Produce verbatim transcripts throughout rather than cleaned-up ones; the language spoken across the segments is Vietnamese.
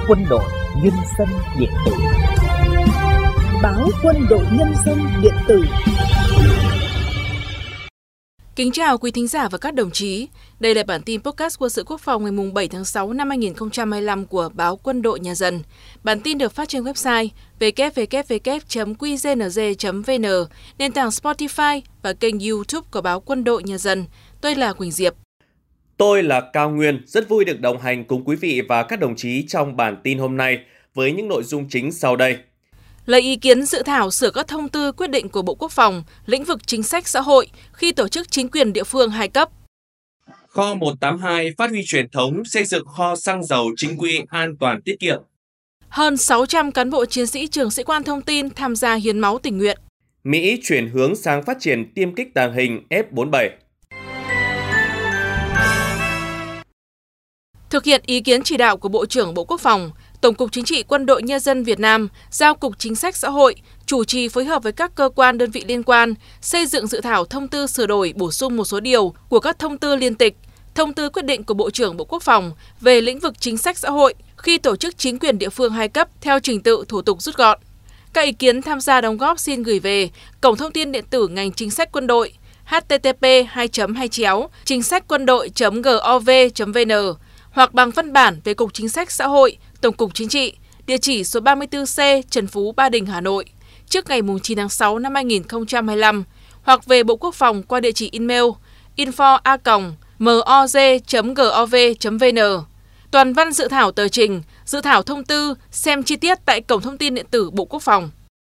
Quân đội Nhân dân điện tử. Báo Quân đội Nhân dân điện tử. Kính chào quý thính giả và các đồng chí. Đây là bản tin podcast Quân sự Quốc phòng ngày bảy tháng sáu năm hai nghìn không trăm hai mươi lăm của báo Quân đội Nhân dân. Bản tin được phát trên website w w w chấm q g n g chấm v n, nền tảng Spotify và kênh YouTube của báo Quân đội Nhân dân. Tôi là Quỳnh Diệp. Tôi là Cao Nguyên, rất vui được đồng hành cùng quý vị và các đồng chí trong bản tin hôm nay với những nội dung chính sau đây. Lấy ý kiến dự thảo sửa các thông tư quyết định của Bộ Quốc phòng, lĩnh vực chính sách xã hội khi tổ chức chính quyền địa phương hai cấp. Kho một tám hai phát huy truyền thống xây dựng kho xăng dầu chính quy an toàn tiết kiệm. Hơn sáu trăm cán bộ chiến sĩ trường sĩ quan thông tin tham gia hiến máu tình nguyện. Mỹ chuyển hướng sang phát triển tiêm kích tàng hình F bốn mươi bảy. Thực hiện ý kiến chỉ đạo của Bộ trưởng Bộ Quốc phòng, Tổng cục Chính trị Quân đội Nhân dân Việt Nam giao Cục Chính sách Xã hội chủ trì phối hợp với các cơ quan đơn vị liên quan xây dựng dự thảo thông tư sửa đổi bổ sung một số điều của các thông tư liên tịch, thông tư quyết định của Bộ trưởng Bộ Quốc phòng về lĩnh vực chính sách xã hội khi tổ chức chính quyền địa phương hai cấp theo trình tự thủ tục rút gọn. Các ý kiến tham gia đóng góp xin gửi về Cổng thông tin điện tử ngành chính sách quân đội h t t p hai chấm hai chéo chính sách quân đội chấm gov chấm v n hoặc bằng văn bản về Cục Chính sách Xã hội, Tổng cục Chính trị, địa chỉ số ba mươi tư C, Trần Phú, Ba Đình, Hà Nội, trước ngày chín tháng sáu năm hai nghìn không trăm hai mươi lăm, hoặc về Bộ Quốc phòng qua địa chỉ email info a còng moz chấm gov chấm v n. Toàn văn dự thảo tờ trình, dự thảo thông tư, xem chi tiết tại Cổng thông tin điện tử Bộ Quốc phòng.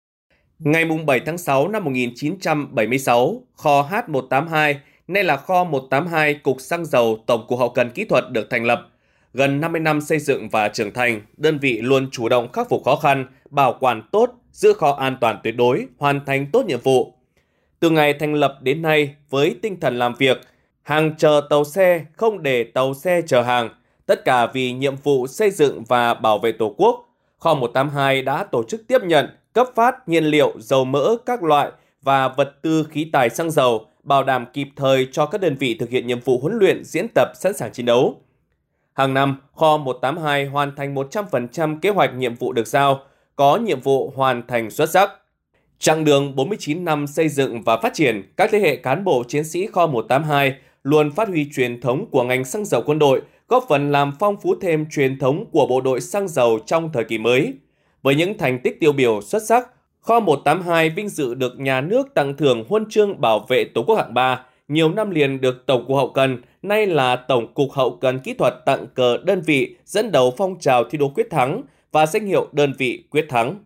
Ngày bảy tháng sáu năm một nghìn chín trăm bảy mươi sáu, kho H một tám hai, nay là kho một tám hai Cục Xăng dầu Tổng cục Hậu cần Kỹ thuật được thành lập. Gần năm mươi năm xây dựng và trưởng thành, đơn vị luôn chủ động khắc phục khó khăn, bảo quản tốt, giữ kho an toàn tuyệt đối, hoàn thành tốt nhiệm vụ. Từ ngày thành lập đến nay, với tinh thần làm việc, hàng chờ tàu xe, không để tàu xe chờ hàng, tất cả vì nhiệm vụ xây dựng và bảo vệ Tổ quốc, kho một tám hai đã tổ chức tiếp nhận, cấp phát nhiên liệu, dầu mỡ các loại và vật tư khí tài xăng dầu, bảo đảm kịp thời cho các đơn vị thực hiện nhiệm vụ huấn luyện, diễn tập, sẵn sàng chiến đấu. Hàng năm, kho một tám hai hoàn thành một trăm phần trăm kế hoạch nhiệm vụ được giao, có nhiệm vụ hoàn thành xuất sắc. Chặng đường bốn mươi chín năm xây dựng và phát triển, các thế hệ cán bộ chiến sĩ kho một tám hai luôn phát huy truyền thống của ngành xăng dầu quân đội, góp phần làm phong phú thêm truyền thống của bộ đội xăng dầu trong thời kỳ mới. Với những thành tích tiêu biểu xuất sắc, kho một tám hai vinh dự được nhà nước tặng thưởng huân chương bảo vệ Tổ quốc hạng ba, nhiều năm liền được Tổng cục Hậu cần, nay là Tổng cục Hậu cần Kỹ thuật tặng cờ đơn vị dẫn đầu phong trào thi đua quyết thắng và danh hiệu đơn vị quyết thắng.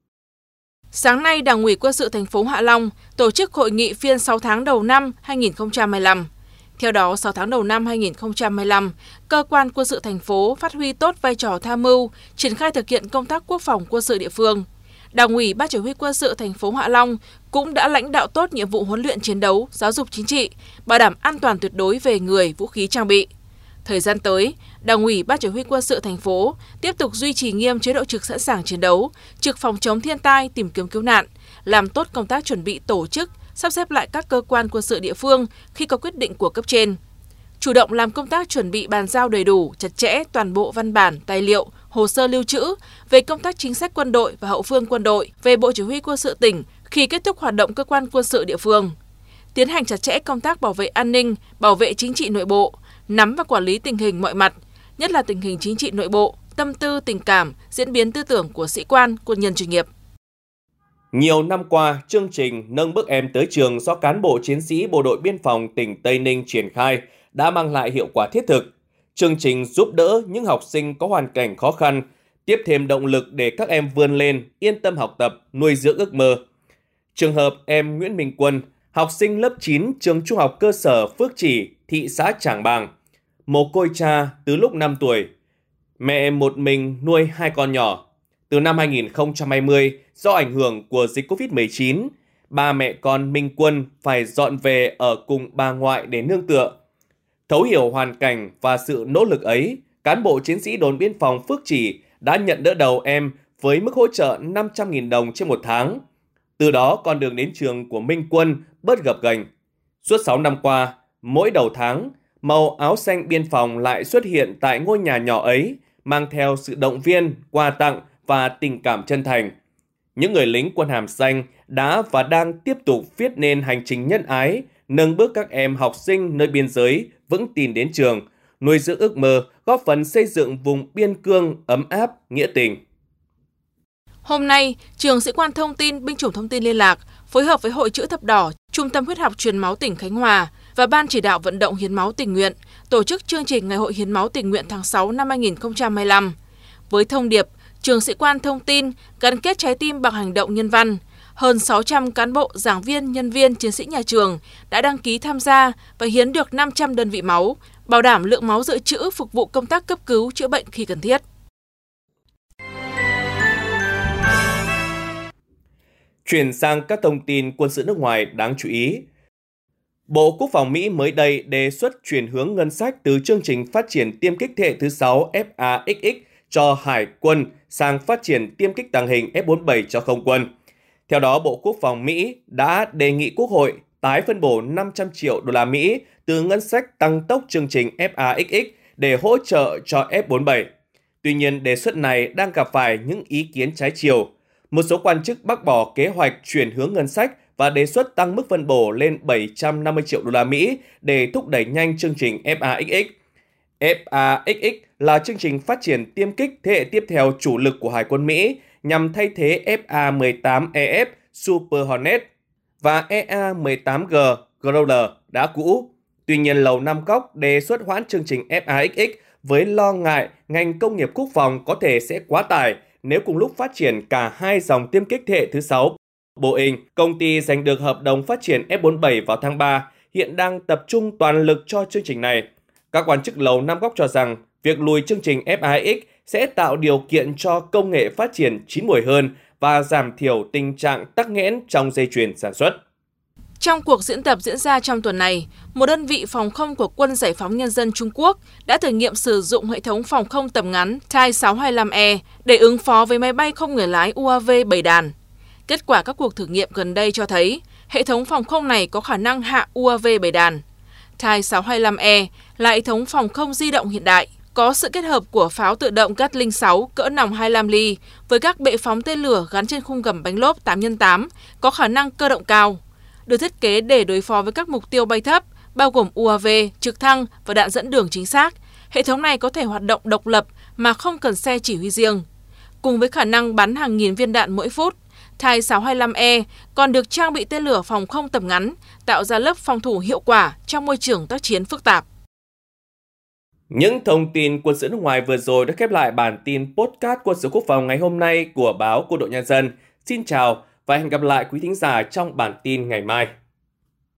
Sáng nay, Đảng ủy Quân sự thành phố Hạ Long tổ chức hội nghị phiên sáu tháng đầu năm hai nghìn không trăm hai mươi lăm. Theo đó, sáu tháng đầu năm hai nghìn không trăm hai mươi lăm, cơ quan quân sự thành phố phát huy tốt vai trò tham mưu, triển khai thực hiện công tác quốc phòng quân sự địa phương. Đảng ủy Ban Chỉ huy Quân sự thành phố Hạ Long cũng đã lãnh đạo tốt nhiệm vụ huấn luyện chiến đấu, giáo dục chính trị, bảo đảm an toàn tuyệt đối về người, vũ khí trang bị. Thời gian tới, Đảng ủy Ban Chỉ huy Quân sự thành phố tiếp tục duy trì nghiêm chế độ trực sẵn sàng chiến đấu, trực phòng chống thiên tai, tìm kiếm cứu nạn, làm tốt công tác chuẩn bị tổ chức, sắp xếp lại các cơ quan quân sự địa phương khi có quyết định của cấp trên. Chủ động làm công tác chuẩn bị bàn giao đầy đủ, chặt chẽ toàn bộ văn bản, tài liệu, hồ sơ lưu trữ về công tác chính sách quân đội và hậu phương quân đội về Bộ Chỉ huy Quân sự tỉnh khi kết thúc hoạt động cơ quan quân sự địa phương. Tiến hành chặt chẽ công tác bảo vệ an ninh, bảo vệ chính trị nội bộ, nắm và quản lý tình hình mọi mặt, nhất là tình hình chính trị nội bộ, tâm tư, tình cảm, diễn biến tư tưởng của sĩ quan, quân nhân chuyên nghiệp. Nhiều năm qua, chương trình Nâng bước em tới trường do cán bộ chiến sĩ Bộ đội Biên phòng tỉnh Tây Ninh triển khai đã mang lại hiệu quả thiết thực. Chương trình giúp đỡ những học sinh có hoàn cảnh khó khăn, tiếp thêm động lực để các em vươn lên, yên tâm học tập, nuôi dưỡng ước mơ. Trường hợp em Nguyễn Minh Quân, học sinh lớp chín trường Trung học cơ sở Phước Chỉ, thị xã Trảng Bàng, mồ côi cha từ lúc năm tuổi. Mẹ một mình nuôi hai con nhỏ. Từ năm hai nghìn không trăm hai mươi, do ảnh hưởng của dịch covid mười chín, ba mẹ con Minh Quân phải dọn về ở cùng bà ngoại để nương tựa. Thấu hiểu hoàn cảnh và sự nỗ lực ấy, cán bộ chiến sĩ đồn biên phòng Phước Chỉ đã nhận đỡ đầu em với mức hỗ trợ năm trăm nghìn đồng trên một tháng. Từ đó con đường đến trường của Minh Quân bớt gập ghềnh. Suốt sáu năm qua, mỗi đầu tháng, màu áo xanh biên phòng lại xuất hiện tại ngôi nhà nhỏ ấy, mang theo sự động viên, quà tặng và tình cảm chân thành. Những người lính quân hàm xanh đã và đang tiếp tục viết nên hành trình nhân ái, nâng bước các em học sinh nơi biên giới vững tin đến trường, nuôi dưỡng ước mơ, góp phần xây dựng vùng biên cương ấm áp, nghĩa tình. Hôm nay, Trường Sĩ quan Thông tin Binh chủng Thông tin Liên lạc phối hợp với Hội Chữ Thập Đỏ, Trung tâm Huyết học Truyền máu tỉnh Khánh Hòa và Ban chỉ đạo vận động hiến máu tình nguyện tổ chức chương trình Ngày hội hiến máu tình nguyện tháng sáu năm hai nghìn không trăm hai mươi lăm. Với thông điệp Trường Sĩ quan Thông tin gắn kết trái tim bằng hành động nhân văn, hơn sáu trăm cán bộ, giảng viên, nhân viên, chiến sĩ nhà trường đã đăng ký tham gia và hiến được năm trăm đơn vị máu, bảo đảm lượng máu dự trữ phục vụ công tác cấp cứu chữa bệnh khi cần thiết. Chuyển sang các thông tin quân sự nước ngoài đáng chú ý. Bộ Quốc phòng Mỹ mới đây đề xuất chuyển hướng ngân sách từ chương trình phát triển tiêm kích thế hệ thứ sáu F A X X cho Hải quân sang phát triển tiêm kích tàng hình F bốn mươi bảy cho không quân. Theo đó, Bộ Quốc phòng Mỹ đã đề nghị Quốc hội tái phân bổ năm trăm triệu đô la Mỹ từ ngân sách tăng tốc chương trình F A X X để hỗ trợ cho F bốn mươi bảy. Tuy nhiên, đề xuất này đang gặp phải những ý kiến trái chiều. Một số quan chức bác bỏ kế hoạch chuyển hướng ngân sách và đề xuất tăng mức phân bổ lên bảy trăm năm mươi triệu đô la Mỹ để thúc đẩy nhanh chương trình F A X X. F A X X là chương trình phát triển tiêm kích thế hệ tiếp theo chủ lực của Hải quân Mỹ nhằm thay thế F A mười tám E F Super Hornet và E A mười tám G Growler đã cũ. Tuy nhiên, Lầu Năm Góc đề xuất hoãn chương trình F A X X với lo ngại ngành công nghiệp quốc phòng có thể sẽ quá tải nếu cùng lúc phát triển cả hai dòng tiêm kích thế hệ thứ sáu. Boeing, công ty giành được hợp đồng phát triển F bốn mươi bảy vào tháng ba, hiện đang tập trung toàn lực cho chương trình này. Các quan chức Lầu Năm Góc cho rằng việc lùi chương trình F A X X sẽ tạo điều kiện cho công nghệ phát triển chín muồi hơn và giảm thiểu tình trạng tắc nghẽn trong dây chuyền sản xuất. Trong cuộc diễn tập diễn ra trong tuần này, một đơn vị phòng không của Quân Giải phóng Nhân dân Trung Quốc đã thử nghiệm sử dụng hệ thống phòng không tầm ngắn Type sáu hai lăm E để ứng phó với máy bay không người lái U A V bảy đàn. Kết quả các cuộc thử nghiệm gần đây cho thấy hệ thống phòng không này có khả năng hạ U A V bảy đàn. Type sáu hai lăm E là hệ thống phòng không di động hiện đại, có sự kết hợp của pháo tự động Gatling sáu cỡ nòng hai mươi lăm ly với các bệ phóng tên lửa gắn trên khung gầm bánh lốp tám nhân tám có khả năng cơ động cao, được thiết kế để đối phó với các mục tiêu bay thấp, bao gồm U A V, trực thăng và đạn dẫn đường chính xác. Hệ thống này có thể hoạt động độc lập mà không cần xe chỉ huy riêng. Cùng với khả năng bắn hàng nghìn viên đạn mỗi phút, Type sáu hai lăm E còn được trang bị tên lửa phòng không tầm ngắn, tạo ra lớp phòng thủ hiệu quả trong môi trường tác chiến phức tạp. Những thông tin quân sự nước ngoài vừa rồi đã khép lại bản tin podcast quân sự quốc phòng ngày hôm nay của báo Quân đội Nhân dân. Xin chào và hẹn gặp lại quý thính giả trong bản tin ngày mai.